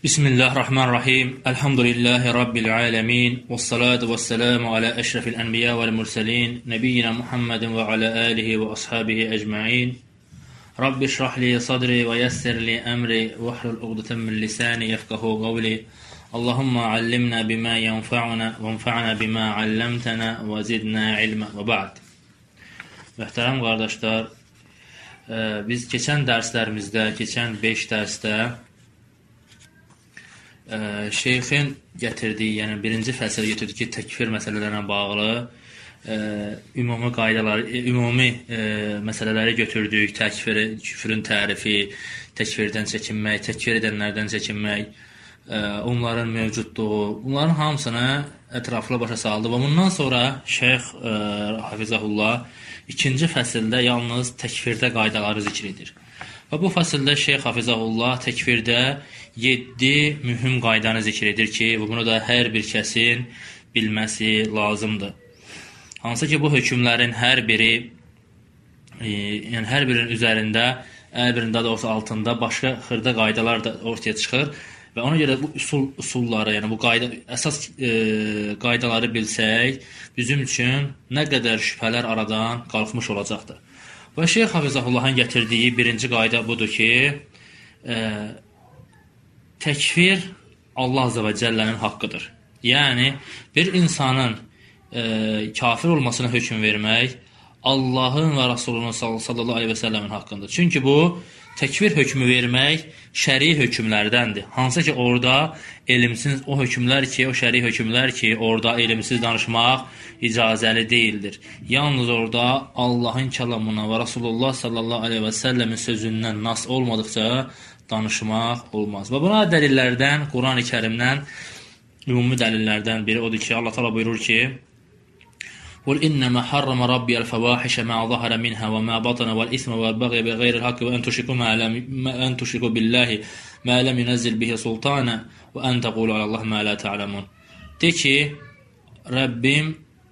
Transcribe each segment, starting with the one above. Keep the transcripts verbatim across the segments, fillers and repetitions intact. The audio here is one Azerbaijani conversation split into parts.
Bismillahirrahmanirrahim. Elhamdülillahi Rabbil alemin. Vessalatu vesselamu ala eşrefil enbiya vel murselin. Nebiyyina Muhammedin ve ala alihi ve ashabihi ecma'in. Rabbi şrahli sadri ve yessirli emri ve hlul uqdeten min lisani yefkahu qavli. Allahumma allimna bima yenfa'una ve enfa'na bima allamtana ve zidna ilma ve ba'd. Muhterem kardeşler, biz geçen derslerimizde, geçen beş derste Ee, şeyxin gətirdiyi, yəni birinci fəsil gətirdiyi ki, təkfir məsələlərlə bağlı e, ümumi qaydaları, e, ümumi e, məsələləri götürdük. Təkfiri, küfrün tərifi, təkfirdən çəkinmək, təkfir edənlərdən çəkinmək, e, onların mövcudluğu, bunların hamısını ətraflı başa saldı və bundan sonra şeyx e, Hafizəhullah ikinci fəsildə yalnız təkfirdə qaydaları zikr edir. Və bu fəsildə şeyx Hafizəhullah təkfirdə yeddi mühüm qaydanı zikr edir ki, bunu da hər bir kəsin bilməsi lazımdır. Hansı ki, bu hökmlərin hər biri, e, yəni hər birinin üzərində, hər birində də olsa altında başqa xırda qaydalar da ortaya çıxır və ona görə bu usul usulları, yəni bu qayda əsas e, qaydaları bilsək, bizim üçün nə qədər şübhələr aradan qalxmış olacaqdır. Və şeyx Hafizahullahın gətirdiyi birinci qayda budur ki, e, təkfir Allah Azze və Cəllənin haqqıdır. Yəni, bir insanın e, kafir olmasına hökm vermək Allahın və Rasulunun sallallahu aleyhi və səlləmin haqqındır. Çünki bu, təkfir hökmü vermək şəri hökmlərdəndir. Hansı ki, orada elmsiz o hökmlər ki, o şəri hökmlər ki, orada elmsiz danışmaq icazəli deyildir. Yalnız orada Allahın kəlamına və Rasulullah sallallahu aleyhi və səlləmin sözündən nas olmadıqca danışmaq olmaz. Və buna dəlillərdən, Quran-ı Kərimdən, ümumi dəlillərdən biri odur ki, Allah Teala buyurur ki, قُلْ إِنَّمَا حَرَّمَ رَبِّيَ الْفَوَاحِشَ مَا ظَهَرَ مِنْهَا وَمَا بَطَنَ وَالْإِثْمَ وَالْبَغْيَ بِغَيْرِ الْحَقِّ وَأَنْ تُشْرِكُوا بِاللَّهِ مَا لَمْ يُنَزِّلْ بِهِ سُلْطَانًا وَأَنْ تَقُولُوا عَلَى اللَّهِ مَا لَا تَعْلَمُونَ. De ki, Rəbbim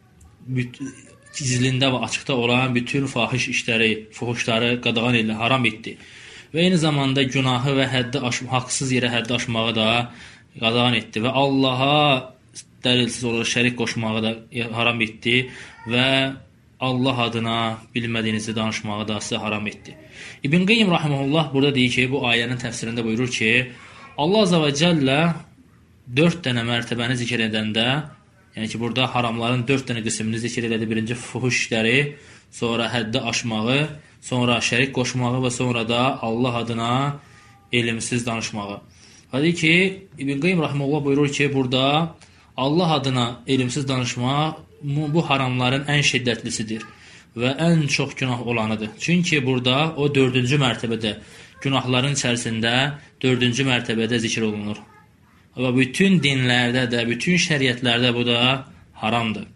gizlində və açıqda olan bütün fahiş işləri, fuhuşları qadağan ilə haram etdi. Və eyni zamanda günahı və həddi aşma, haqsız yerə həddi aşmağı da qadağan etdi və Allaha dəlilsiz olaraq şərik qoşmağı da haram etdi və Allah adına bilmədiyinizi danışmağı da sizə haram etdi. İbn Qayyim rahimehullah burada deyir ki, bu ayənin təfsirində buyurur ki, Allah Azze və Cəllə dörd dənə mərtəbəni zikr edəndə, yəni ki, burada haramların dörd dənə qismini zikr edədi. Birinci fuhuş işləri, sonra həddi aşmağı, sonra şərik qoşmağı və sonra da Allah adına elmsiz danışmağı. Hadi ki, İbn Qayyim rahimehullah buyurur ki, burada Allah adına elmsiz danışmaq bu haramların ən şiddətlisidir və ən çox günah olanıdır. Çünki burada o dördüncü mərtəbədə, günahların içərisində dördüncü mərtəbədə zikr olunur. Və bütün dinlərdə də, bütün şəriətlərdə bu da haramdır.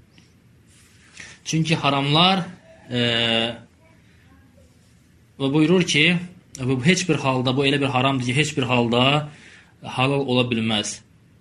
Çünki haramlar e, və buyurur ki, bu heç bir halda, bu elə bir haramdır ki, heç bir halda halal ola bilməz.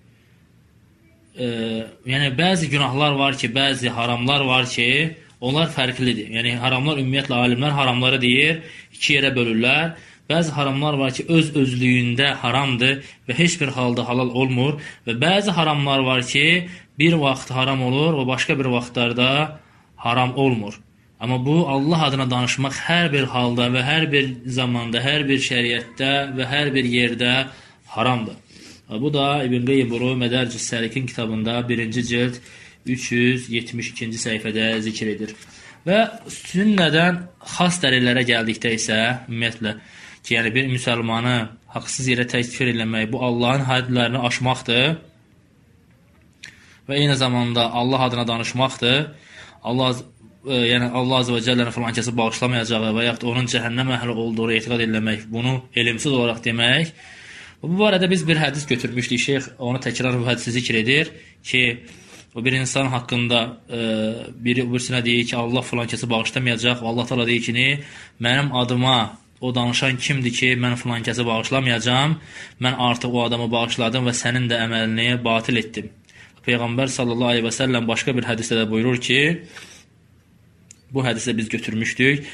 E, yəni, bəzi günahlar var ki, bəzi haramlar var ki, onlar fərqlidir. Yəni, haramlar, ümumiyyətlə, alimlər haramları deyir, iki yerə bölürlər. Bəzi haramlar var ki, öz özlüyündə haramdır və heç bir halda halal olmur. Və bəzi haramlar var ki, bir vaxt haram olur və başqa bir vaxtlarda haram olmur. Amma bu, Allah adına danışmaq hər bir halda və hər bir zamanda, hər bir şəriətdə və hər bir yerdə haramdır. Və bu da İbn Qayyim bunu Mədərc-i Səlikin kitabında birinci cild üç yüz yetmiş ikinci səhifədə zikr edir. Və sünnədən xas dəlillərə gəldikdə isə, ümumiyyətlə, ki, yəni bir müsəlmanı haqsız yerə təkfir eləmək, bu Allahın hədlərini aşmaqdır və eyni zamanda Allah adına danışmaqdır. Allah, e, yəni Allah Azze və Cəllənin filan kəsi bağışlamayacağı və yaxud onun cəhənnəm əhli olduğunu etiqad eləmək, bunu elmsiz olaraq demək. Bu barədə biz bir hədis götürmüşdük. Şeyx onu təkrar bu hədisi zikr edir ki, o bir insan haqqında e, biri öbürsünə deyir ki, Allah filan kəsi bağışlamayacaq və Allah Teala deyir ki, mənim adıma o danışan kimdir ki, mən filan kəsi bağışlamayacağam, mən artıq o adamı bağışladım və sənin də əməlini batil etdim. Peyğəmbər sallallahu aleyhi və səlləm başqa bir hədisdə də buyurur ki, bu hədisdə biz götürmüşdük,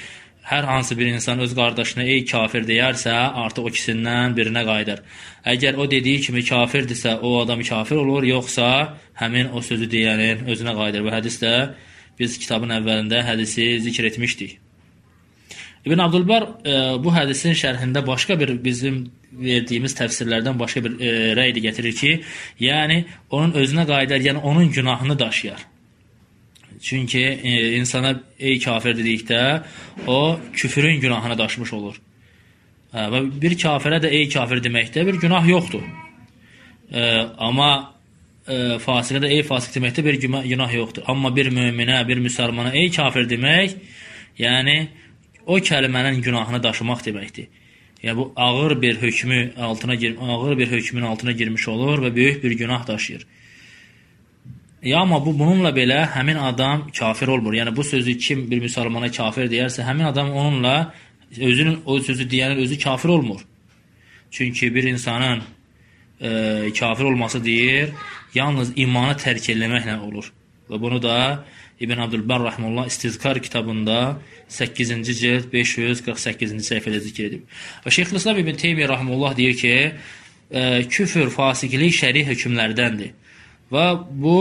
hər hansı bir insan öz qardaşına ey kafir deyərsə, artıq o ikisindən birinə qayıdır. Əgər o dediyi kimi kafirdirsə, o adam kafir olur, yoxsa həmin o sözü deyənin özünə qayıdır. Bu hədisdə biz kitabın əvvəlində hədisi zikr etmişdik. İbn Abdülbar e, bu hədisin şərhində başqa bir bizim verdiyimiz təfsirlərdən başqa bir e, rəy gətirir ki, yəni onun özünə qayıdar, yəni onun günahını daşıyar. Çünki e, insana ey kafir dedikdə o küfrün günahını daşımış olur. Hə, və bir kafirə də ey kafir deməkdə bir günah yoxdur. E, amma e, fasiqə də ey fasiq deməkdə bir günah yoxdur. Amma bir möminə, bir müsəlmana ey kafir demək, yəni o kəlmənin günahını daşımaq deməkdir. Yəni bu ağır bir hökmü altına gir ağır bir hökmün altına girmiş olur və böyük bir günah daşıyır. Ya amma bu bununla belə həmin adam kafir olmur. Yəni bu sözü kim bir müsəlmana kafir deyərsə, həmin adam onunla özünün o sözü deyənin özü kafir olmur. Çünki bir insanın e, kafir olması deyir, yalnız imanı tərk etməklə olur. Və bunu da İbn Abdülbar rahimehullah İstizkar kitabında səkkizinci cild beş yüz qırx səkkizinci səhifədə zikr edib. Və Şeyxülislam İbn Teymiyyə rahimehullah deyir ki, e, küfür, fasiqlik şəri hökmlərdəndir. Və bu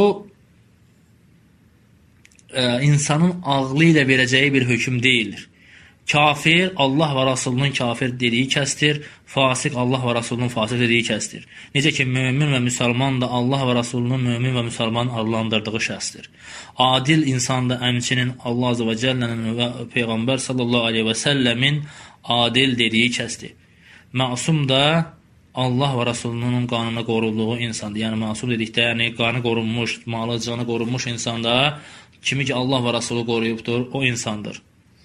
e, insanın ağlı ilə verəcəyi bir hökm deyildir. Kafir Allah və Rasulunun kafir dediyi kəsdir, fasik Allah və Rasulunun fasik dediyi kəsdir. Necə ki, mömin və müsəlman da Allah və Rasulunun mömin və müsəlman adlandırdığı şəxsdir. Adil insan da əmçinin Allah Azə və Cəllənin və Peyğəmbər sallallahu aleyhi və səlləmin adil dediyi kəsdir. Məsum da Allah və Rasulunun qanuna qorunduğu insandır. Yəni, məsum dedikdə, yəni, qanı qorunmuş, malı, canı qorunmuş insan da kimi ki Allah və Rasulu qoruyubdur, o insandır.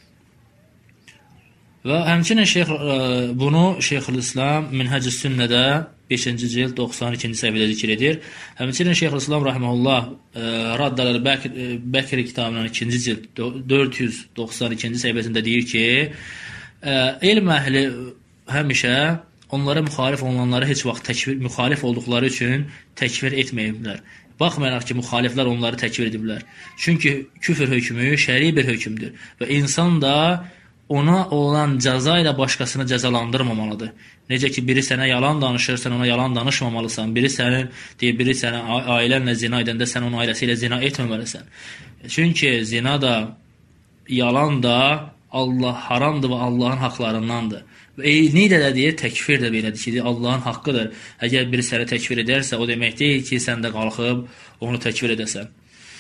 Və həmçinin şeyx, bunu Şeyxülislam Minhəc-i Sünnədə beşinci cild doxsan ikinci səhifədə zikr edir. Həmçinin Şeyxülislam rahimehullah Raddalar Bəkr, Bəkri kitabının ikinci cild dörd yüz doxsan ikinci səhifəsində deyir ki, elm əhli həmişə onlara müxalif olanları heç vaxt təkfir, müxalif olduqları üçün təkfir etməyiblər. Baxmayaraq ki, müxaliflər onları təkfir ediblər. Çünki küfür hökmü şəri bir hökmdür və insan da ona olan cəza ilə başqasını cəzalandırmamalıdır. Necə ki, biri sənə yalan danışır, sən ona yalan danışmamalısan. Biri sənin, deyir, biri sənə ailənlə zina edəndə sən onun ailəsi ilə zina etməməlisən. Çünki zina da, yalan da Allah haramdır və Allahın haqlarındandır. Və eyni də deyir, təkfir də belədir ki, Allahın haqqıdır. Əgər biri səni təkfir edərsə, o demək deyil ki, sən də qalxıb onu təkfir edəsən.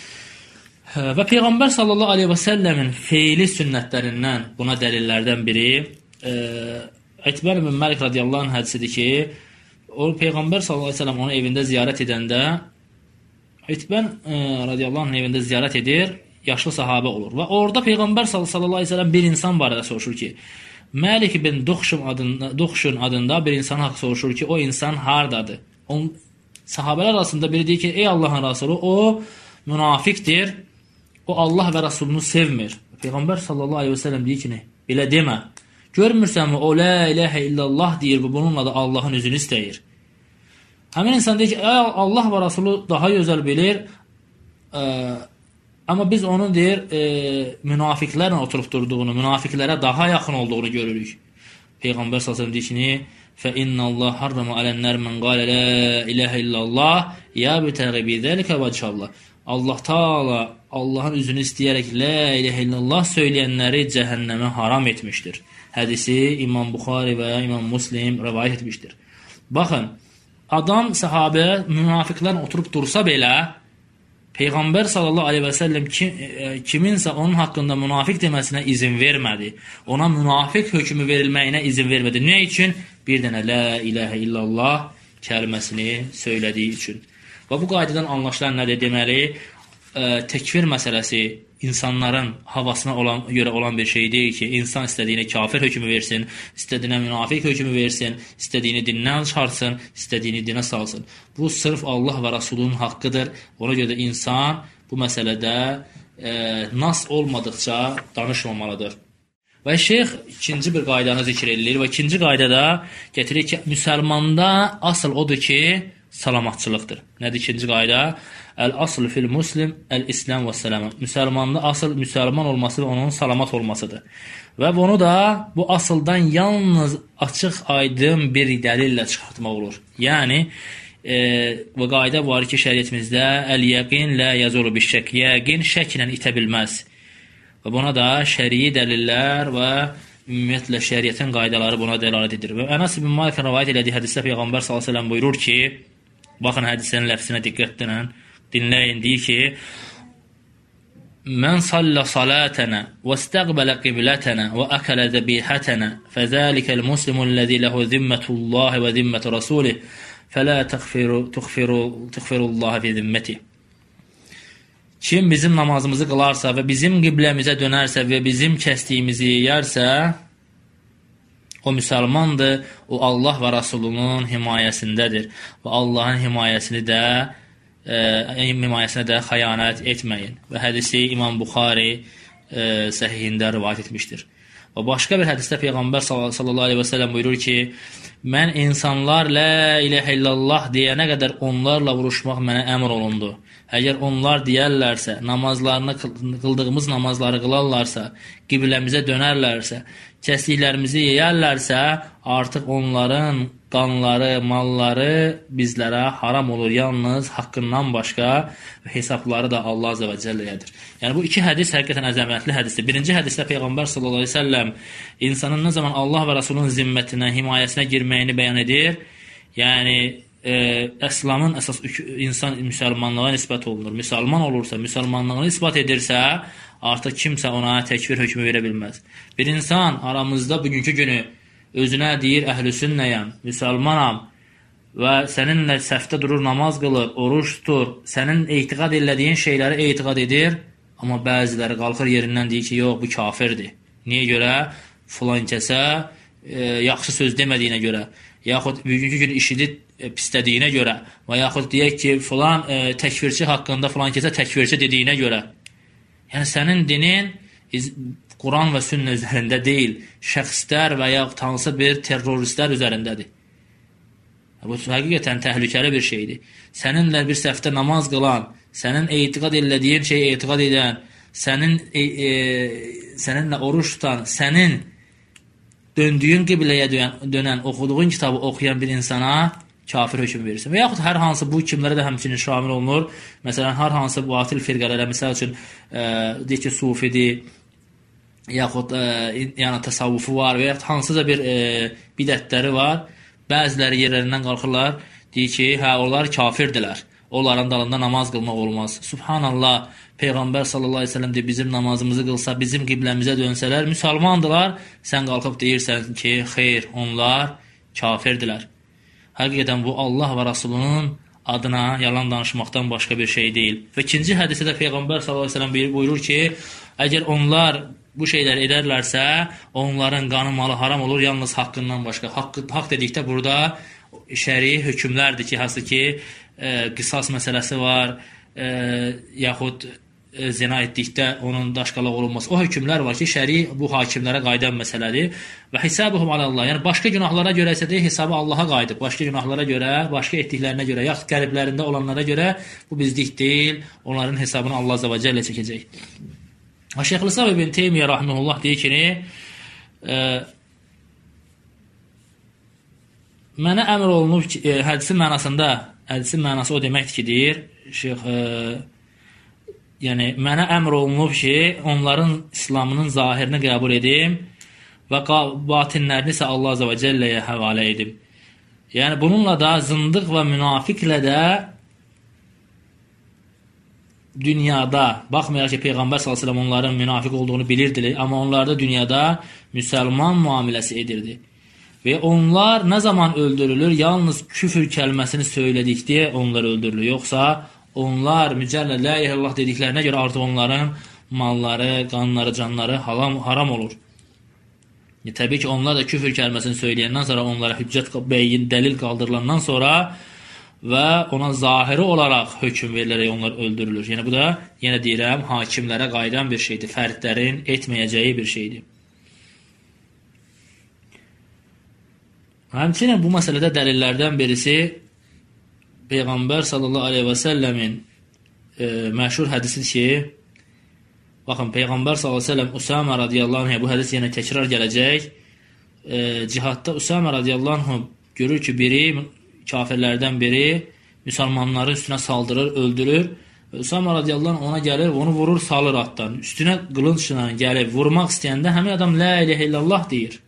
Və Peyğəmbər sallallahu aleyhi və səlləmin feili sünnətlərindən buna dəlillərdən biri e, Ətbər ibn Məlik radiyallahu anh hədisidir ki, o Peyğəmbər sallallahu aleyhi və səlləm onu evində ziyarət edəndə Ətbər e, radiyallahu anh evində ziyarət edir, yaşlı sahabə olur. Və orada Peyğəmbər sallallahu aleyhi və səlləm bir insan barədə soruşur ki, Məlik ibn Duxşun adında, Duxşun adında bir insan haqq soruşur ki, o insan hardadır? Onun sahabələr arasında biri deyir ki, ey Allahın Rasulü, o münafiqdir. O Allah və Rasulunu sevmir. Peyğəmbər sallallahu aleyhi və səlləm deyir ki, belə demə. Görmürsənmi, o la ilahə illallah deyir və bununla da Allahın üzünü istəyir. Həmin insan deyir ki, Allah və Rasulu daha gözəl bilir, ə, amma biz onun deyir, e, münafiqlərlə oturub durduğunu, münafiqlərə daha yaxın olduğunu görürük. Peyğəmbər sallallahu aleyhi və səlləm deyir ki, فَإِنَّ اللّٰهَ حَرَّمَ عَلَى النَّارِ مَنْ قَالَ لَا إِلَهَ إِلَّا اللّٰهِ يَبْتَغِ بِذَلِكَ وَجْهَ اللّٰهِ Allah Taala Allahın üzünü istəyərək la ilahe illallah söyləyənləri cəhənnəmə haram etmişdir. Hədisi İmam Buxari və İmam Muslim rivayet etmişdir. Baxın, adam sahabə münafiqlərlə oturub dursa belə Peyğəmbər sallallahu aleyhi və səlləm kim, kiminsə onun haqqında münafiq deməsinə izin vermədi. Ona münafiq hökmü verilməyinə izin vermədi. Nə üçün? Bir dənə la ilahe illallah kəlməsini söylədiyi üçün. Və bu qaydadan anlaşılan nədir? Deməli, ə, təkfir məsələsi insanların havasına olan, görə olan bir şey deyil ki, insan istədiyinə kafir hökmü versin, istədiyinə münafiq hökmü versin, istədiyini dindən çıxarsın, istədiyini dinə salsın. Bu sırf Allah və Rasulunun haqqıdır. Ona görə də insan bu məsələdə e, nas olmadıqca danışmamalıdır. Və şeyx ikinci bir qaydanı zikr edilir və ikinci qaydada gətirir ki, müsəlmanda asıl odur ki, salamatçılıqdır. Nədir ikinci qayda? Əl-asl fil muslim, əl-islam və səlamə. Müsəlmanda asıl müsəlman olması və onun salamat olmasıdır. Və bunu da bu asıldan yalnız açıq, aydın bir dəlillə çıxartmaq olur. Yəni, e, və qayda var ki, şəriətimizdə əl-yəqin lə yazulu bir şək. Yəqin şəklə itə bilməz. Və buna da şərii dəlillər və ümumiyyətlə şəriətin qaydaları buna dəlalət edir. Və Ənas ibn Malikin rivayət elədiyi hədisdə Peyğəmbər sallallahu əleyhi və səlləm buyurur ki, baxın hədislərin ləfzinə diqqət edin, dinləyin, deyir ki, Mən sallə salatənə və istəqbələ qiblətənə və əkələ zəbihətənə fəzəlikəl muslimulləzi ləhu zimmətullahi və zimmətu rasulih fələ təxfirullahi fi zimməti. Kim bizim namazımızı qılarsa və bizim qibləmizə dönərsə və bizim kəsdiyimizi yeyərsə, o müsəlmandır, o Allah və Rasulunun himayəsindədir və Allahın himayəsini də e, himayəsinə də xəyanət etməyin. Və hədisi İmam Buxari e, səhihində rivayət etmişdir. Və başqa bir hədisdə Peyğəmbər sallallahu aleyhi və səlləm buyurur ki, mən insanlar la ilahə illallah deyənə qədər onlarla vuruşmaq mənə əmr olundu. Əgər onlar deyərlərsə, namazlarını qıldığımız namazları qılarlarsa, qibləmizə dönərlərsə, kəsdiklərimizi yeyərlərsə, artıq onların qanları, malları bizlərə haram olur. Yalnız haqqından başqa hesabları da Allah Azza və Cəlləyədir. Yəni bu iki hədis həqiqətən əzəmətli hədisdir. Birinci hədisdə Peyğəmbər sallallahu əleyhi və səlləm insanın nə zaman Allah və Rasulunun zimmətinə, himayəsinə girməyini bəyan edir. Yəni e, İslamın əsas insan müsəlmanlığa nisbət olunur. Müsəlman olursa, müsəlmanlığını isbat edirsə, artıq kimsə ona təkfir hökmü verə bilməz. Bir insan aramızda bugünkü günü özünə deyir, əhlüsünnəyəm, müsəlmanam və səninlə səhvdə durur, namaz qılır, oruç tutur, sənin etiqad elədiyin şeyləri etiqad edir, amma bəziləri qalxır yerindən deyir ki, yox, bu kafirdir. Niyə görə? Filan kəsə e, yaxşı söz demədiyinə görə, yaxud bugünkü gün işini e, pislədiyinə görə və yaxud deyək ki, filan e, təkfirçi haqqında filan kəsə təkfirçi dediyinə görə. Yəni, sənin dinin Quran və sünnə üzərində deyil, şəxslər və ya hansısa bir terroristlər üzərindədir. Bu həqiqətən təhlükəli bir şeydir. Səninlə bir səhvdə namaz qılan, sənin etiqad elədiyin şeyi etiqad edən, sənin e, e, səninlə oruç tutan, sənin döndüyün qibləyə dönən, dönən, oxuduğun kitabı oxuyan bir insana kafir hökm verirsin. Və yaxud hər hansı bu kimlərə də həmçinin şamil olunur. Məsələn, hər hansı batil firqələrə, məsəl üçün, e, deyək ki, sufidir, yaxud e, yəni təsavvufu var və yaxud hansıca bir e, bidətləri var. Bəziləri yerlərindən qalxırlar, deyir ki, hə, onlar kafirdirlər. Onların dalında namaz qılmaq olmaz. Subhanallah, Peyğəmbər sallallahu aleyhi ve sellem deyir, bizim namazımızı qılsa, bizim qibləmizə dönsələr, müsəlmandılar. Sən qalxıb deyirsən ki, xeyr, onlar kafirdirlər. Həqiqətən bu Allah və Rasulunun adına yalan danışmaqdan başqa bir şey deyil. Və ikinci hədisdə Peyğəmbər sallallahu aleyhi ve sellem buyurur ki, əgər onlar bu şeyləri edərlərsə, onların qanı, malı haram olur, yalnız haqqından başqa. Haqq, haqq dedikdə burada şəri hökmlərdir ki, hansı ki, e, qisas məsələsi var, e, yaxud e, zina etdikdə onun daşqalaq olunması. O hökmlər var ki, şəri bu hakimlərə qaydan məsələdir. Və hisabuhum alallah, yəni başqa günahlara görə isə deyil, hesabı Allaha qayıdıb. Başqa günahlara görə, başqa etdiklərinə görə, yaxud qəlblərində olanlara görə bu bizlik deyil, onların hesabını Allah Azza və Cəllə çəkəcək. Şeyxülislam ibn Teymiyyə rahmehullah deyir ki, e, mənə əmr olunub ki, e, hədisin mənasında, hədisin mənası o deməkdir ki, deyir, şeyx, e, yəni, mənə əmr olunub ki, onların İslamının zahirini qəbul edim və batinlərini isə Allah Azza və Cəlləyə həvalə edim. Yəni, bununla da zındıq və münafiqlə də dünyada, baxmayaraq ki, Peyğəmbər sallallahu əleyhi və səlləm onların münafiq olduğunu bilirdi, amma onlar da dünyada müsəlman müamiləsi edirdi. Və onlar nə zaman öldürülür? Yalnız küfür kəlməsini söylədikdə onlar öldürülür. Yoxsa onlar mücərrəd la ilahe illallah dediklərinə görə artıq onların malları, qanları, canları haram, haram olur. E, təbii ki, onlar da küfür kəlməsini söyləyəndən sonra, onlara hüccət bəyin, dəlil qaldırılandan sonra və ona zahiri olaraq hökm verilərək onlar öldürülür. Yəni, bu da, yenə deyirəm, hakimlərə qaydan bir şeydir. Fərdlərin etməyəcəyi bir şeydir. Həmçinin bu məsələdə dəlillərdən birisi Peyğəmbər sallallahu aleyhi və səlləmin e, məşhur hədisidir ki, baxın, Peyğəmbər sallallahu aleyhi və səlləm Usama radiyallahu anh, bu hədis yenə təkrar gələcək, e, cihadda Usama radiyallahu anh görür ki, biri, kafirlərdən biri müsəlmanların üstünə saldırır, öldürür. Usama radiyallahu anh ona gəlir, onu vurur, salır atdan. Üstünə qılınçla gəlib vurmaq istəyəndə həmin adam la iləhə illallah deyir.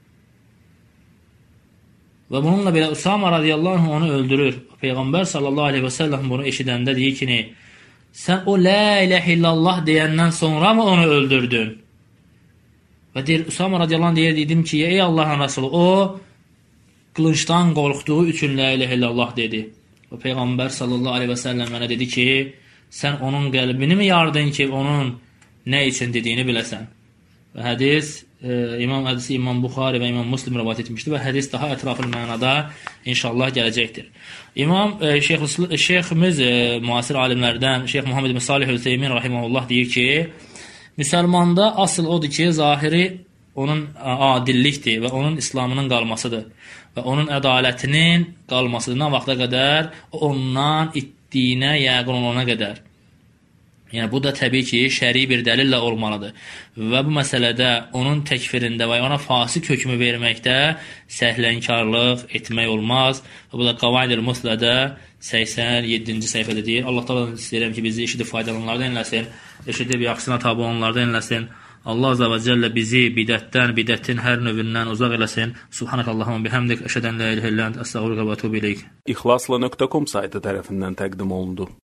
Və bununla belə Usama radiyallahu anh onu öldürür. Peyğəmbər sallallahu aleyhi və səlləm bunu eşidəndə deyir ki, sən o la iləhə illallah deyəndən sonra mı onu öldürdün? Və deyir, Usama radiyallahu anh deyir, dedim ki, ey Allahın Rasulü, o qılınçdan qorxduğu üçün la iləhə illallah dedi. Və Peyğəmbər sallallahu aleyhi və səlləm mənə dedi ki, sən onun qəlbini mi yardın ki, onun nə üçün dediyini biləsən? Və hədis, e, İmam hədisi İmam Buxari və İmam Muslim rivayet etmişdir və hədis daha ətraflı mənada inşallah gələcəkdir. İmam e, Şeyx, Şeyximiz e, müasir alimlərdən Şeyx Muhammed ibn Salih Hüseymin rahimehullah deyir ki, müsəlmanda asıl odur ki, zahiri onun adillikdir və onun İslamının qalmasıdır və onun ədalətinin qalmasıdır. Nə vaxta qədər ondan itdiyinə, yəqin olana qədər. Yəni, bu da təbii ki, şəri bir dəlillə olmalıdır. Və bu məsələdə onun təkfirində və ona fasik hökmü verməkdə səhlənkarlıq etmək olmaz. Və bu da Qavaid-ül Muslədə səksən yeddinci səhifədə deyir. Allah təala istəyirəm ki, bizi eşidib faydalananlardan eləsin, eşidib yaxşısına tabi olanlardan eləsin. Allah azza və cəllə bizi bidətdən, bidətin hər növündən uzaq eləsin. Subhanakallahumma bihamdik, əşhədən la ilahə illə ent, əstəğfiruka və etûbü ileyk. İxlasla nöqtə com saytı tərəfindən təqdim olundu.